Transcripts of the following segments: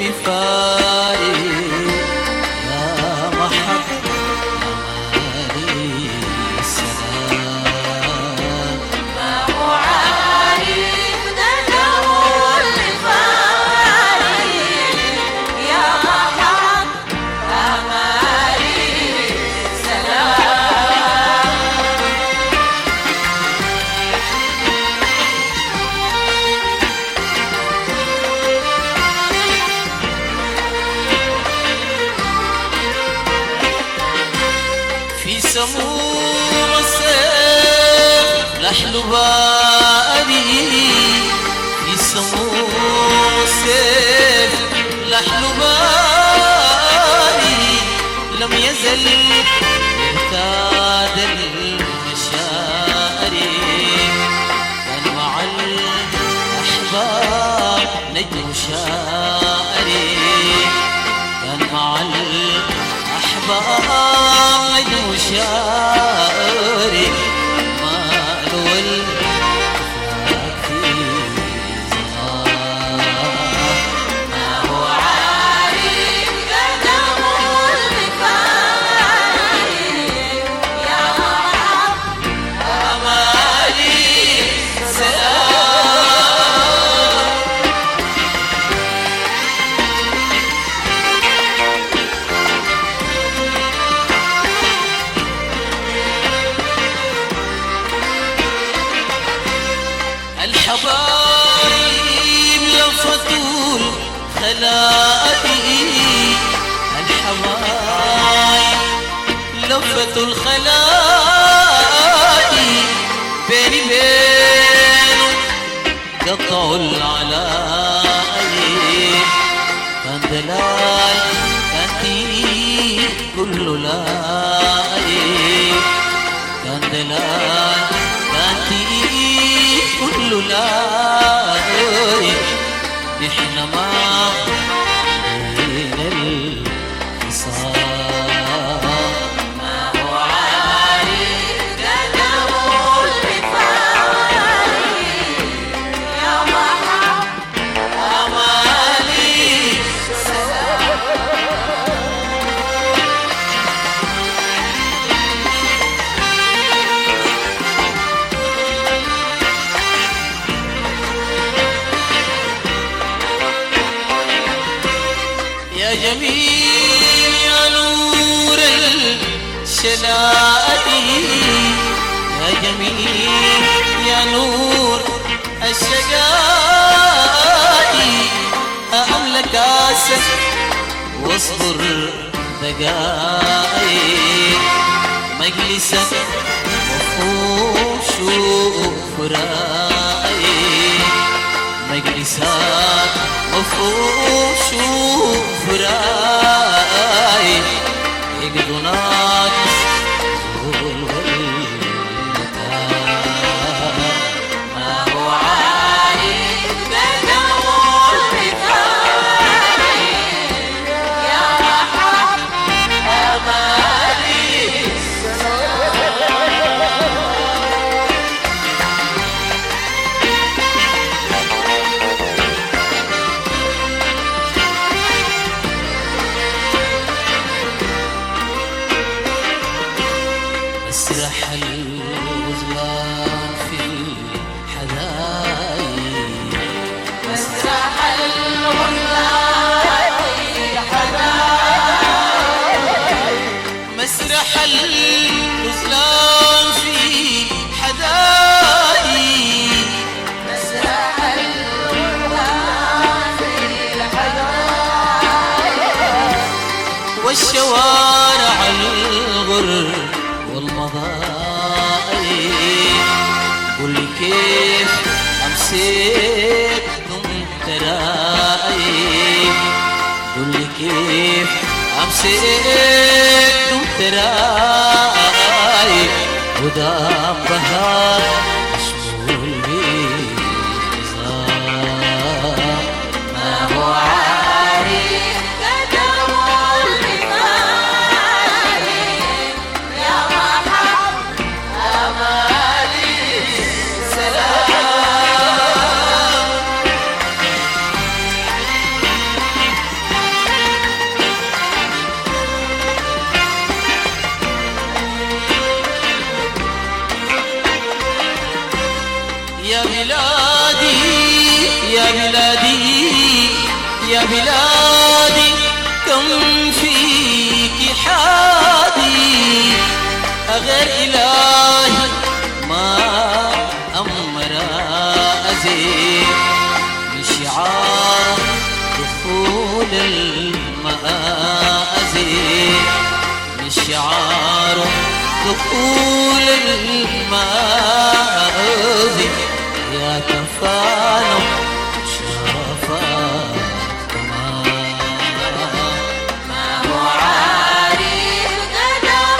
الوفاء يا محب أمالي السلام. ما هو عارف ندم الوفاء يا محب أمالي السلام. في سموم السيف لحن باري، في سموم السيف لحن باري، لم يزل يرتاد المشاعر، كان مع الأحباب نجم شاعري، كان مع الأحباب نجم شاعري، ما له الفراق في زمان. ما هو عارف ندم الوفاء يا محب أمالي سلام. الحبايب لفتوا الخلائق، الحبايب لفتوا الخلائق، بيني بينهم قطعوا العلاقة، كان دلال كان تقيل كله لاقي، كان دلال كان تقيل كله لاقي، نحن ما بين الخصام. ما هو عارف ندم الوفاء يا محب أمالي يا جميل يا نور الشدائد، يا جميل يا نور الشدائد، أملى كاسك واصبر دقائق، مجلسك وفوش وفرايق، مجلسك مفروش وفرايق، يقضوا ناقص زول والمتاع. ما هو عارف ندم الوفاء يا محب أمالي مسرح الغزلان في الحدايق، مسرح الغزلان في حدائق، مسرح الغزلان في حدايق، مسرح الغزلان في الحدائق، والشوارع الغر والمضايق، قل لي كيف أمسكتم ترايق، قل لي كيف أمسكتم ترايق، ودام بهار مشغول بنظام. ما هو عارف ندم الوفاء يا محب أمالي سلام. بلادي كم فيك حادي أغير إلهي ما أمر أزيد من شعار دخول المآزي من شعار دخول المآزي يا كفانه شرفات ما هو عارف قدم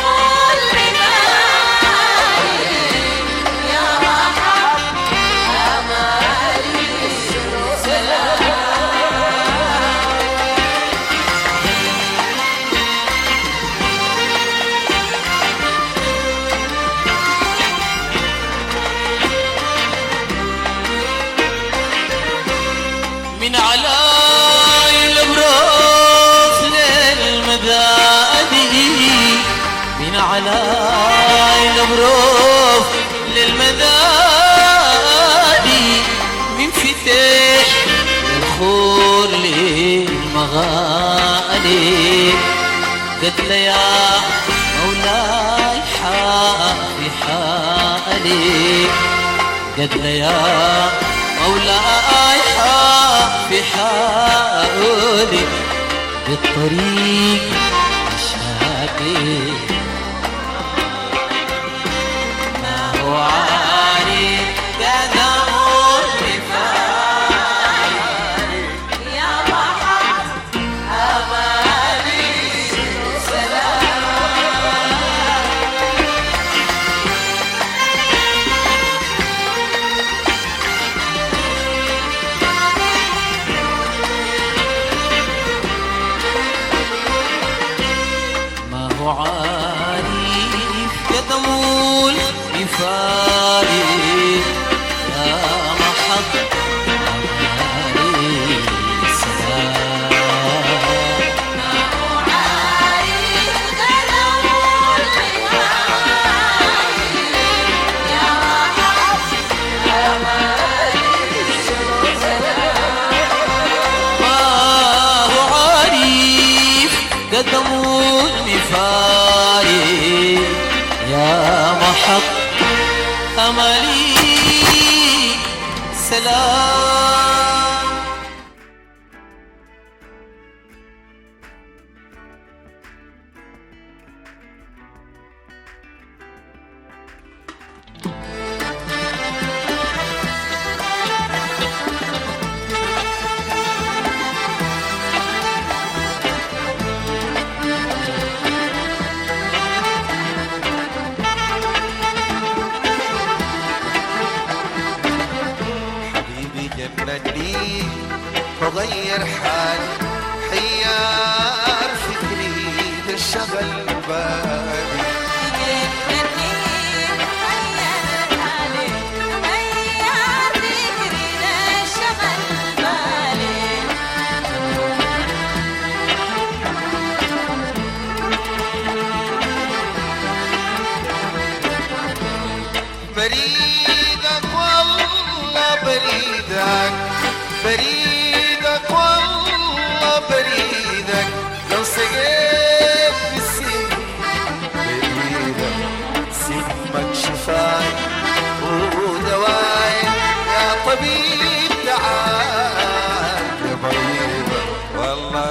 الرمال يا محب أمالي سلام. من علاي البروف للمذادي من علاي البروف للمذادي من فتح للخور للمغالي قد يا مولاي حافي حالي قد يا مولاي في حالي بالطريق مشاكل ما هو عارف قدم الرفاق يا محب أمالي سلام. ما هو عارف قدم الرفاق يا محط أمالي سلام قدم المفاري يا محط أملي سلام. جنني وغير حالي حيار فكري للشغل بالي بريدك والله بريدك بريدك والله بريدك لو سقيت بالسن بريدك سمك شفاي ودواي يا طبيب تعال يا بريدك والله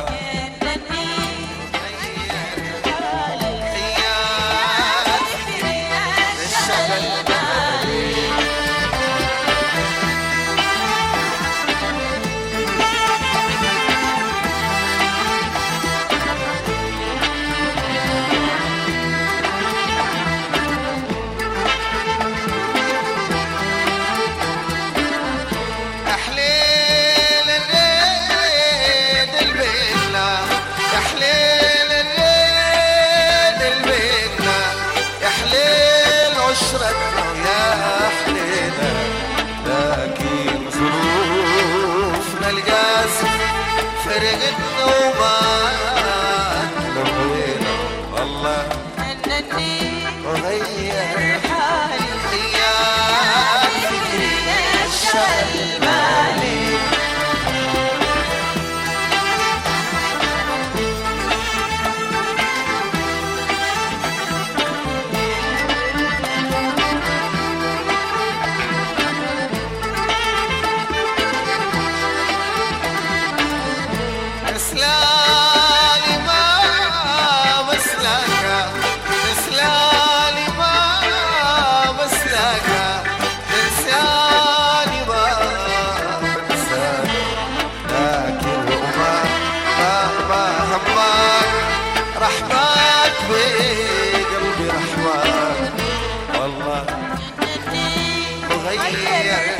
رحماك بقلبي رحماك والله مغير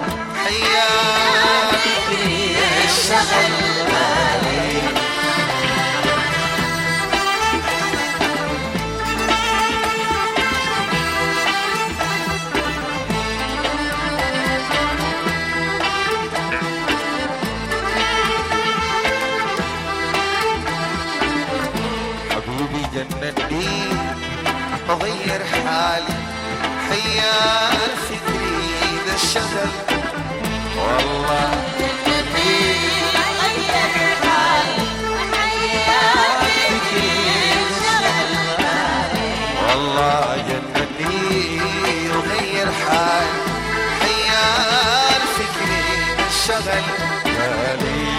حياك الشغل بالي حبيبي جنني مغير حالي حيار فكري ذا الشغل والله والله جنني وغير حالي حيار فكري ذا الشغل بالي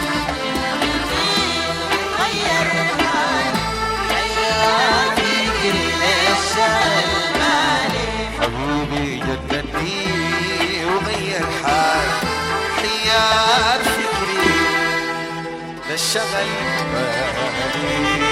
حبيبي جنني وغير حالي حيار فكري للشغل بالي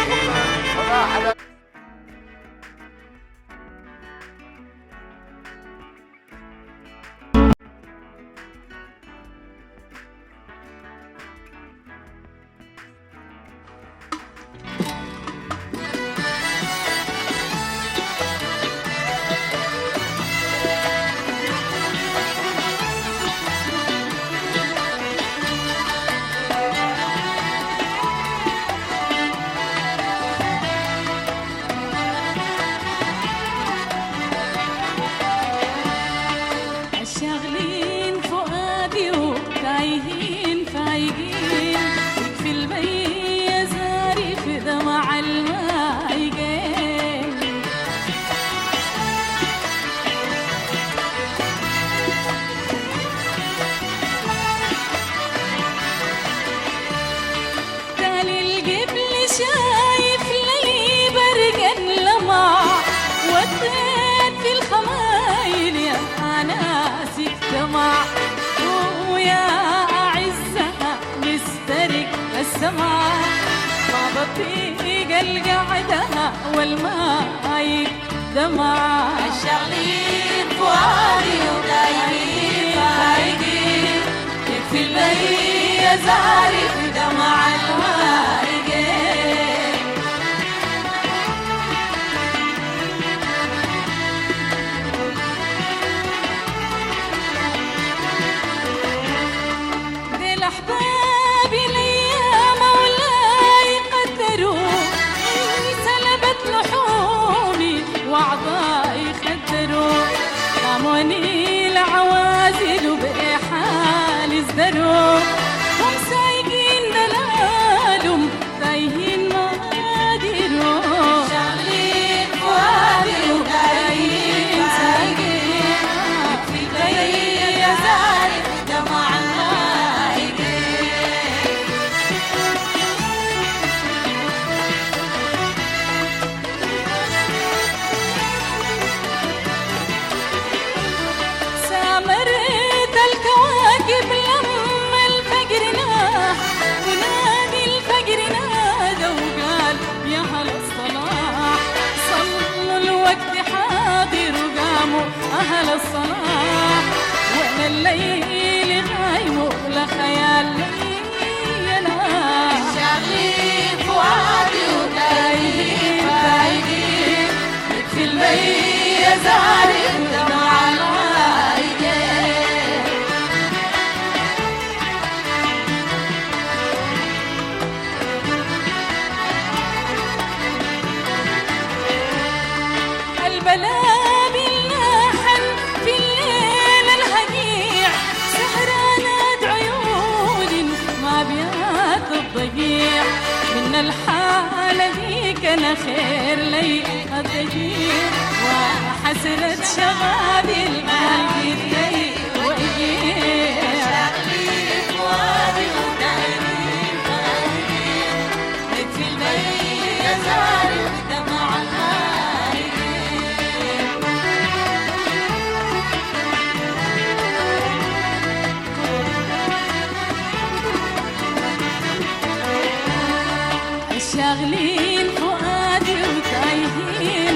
شاغلين فؤادي وتايهين فايقين في المية زاري في دمع المايقين تالي القبل شايف لي برقا لمع وديت في الخمايل يا ناس اجتمع ويا أعزها نسترق السمع ما بطيق القعدة والماء دمع شغلين فؤادي ودايمين فايقين يكفي المية زاري في دمع المايقين أحبابي ليا مولاي قدروا إني سلبت لحومي وأعضائي خدروا قاموني العوازل وبحالي ازدروا هم سايقين دلالهم تايهين ما قدروا شاغلين فؤادي وتايهين سايقين في بيا زاري دمع مريت الكواكب لما الفجر ناح ونادي الفجر نادى وقال يا هلا الصلاح صلوا الوقت حاضر وقاموا أهل الصلاح وانا الليل غايم ولا خيال لينا شاغلين فؤادي وتايهين فايقين يكفي المية زاري ودمع البلابل لاحن في الليل الهجيع سهرانة عيون ما بيات الضجيع من الحالة ذيك أنا خير لي الضجيع وحسرة شغابي الباقي لي وإجيع شغلي فؤادي ودايمين فايقين في المية زاري ودمع شاغلين فؤادي وتايهين